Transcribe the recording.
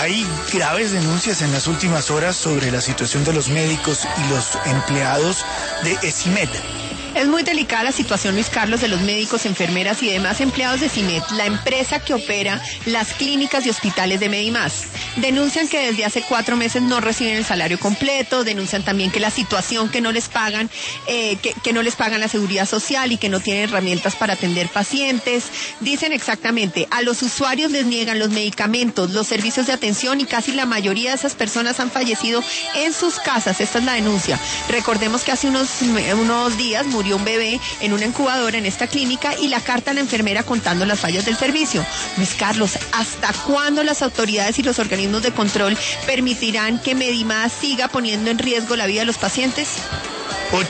Hay graves denuncias en las últimas horas sobre la situación de los médicos y los empleados de ESIMED. Es muy delicada la situación, Luis Carlos, de los médicos, enfermeras y demás empleados de ESIMED, la empresa que opera las clínicas y hospitales de Medimás. Denuncian que desde hace 4 meses no reciben el salario completo, denuncian también que la situación que no les pagan, que no les pagan la seguridad social y que no tienen herramientas para atender pacientes. Dicen exactamente, a los usuarios les niegan los medicamentos, los servicios de atención y casi la mayoría de esas personas han fallecido en sus casas. Esta es la denuncia. Recordemos que hace unos días murió un bebé en una incubadora en esta clínica y la carta a la enfermera contando las fallas del servicio. Luis Carlos, ¿hasta cuándo las autoridades y los organismos de control permitirán que Medimás siga poniendo en riesgo la vida de los pacientes?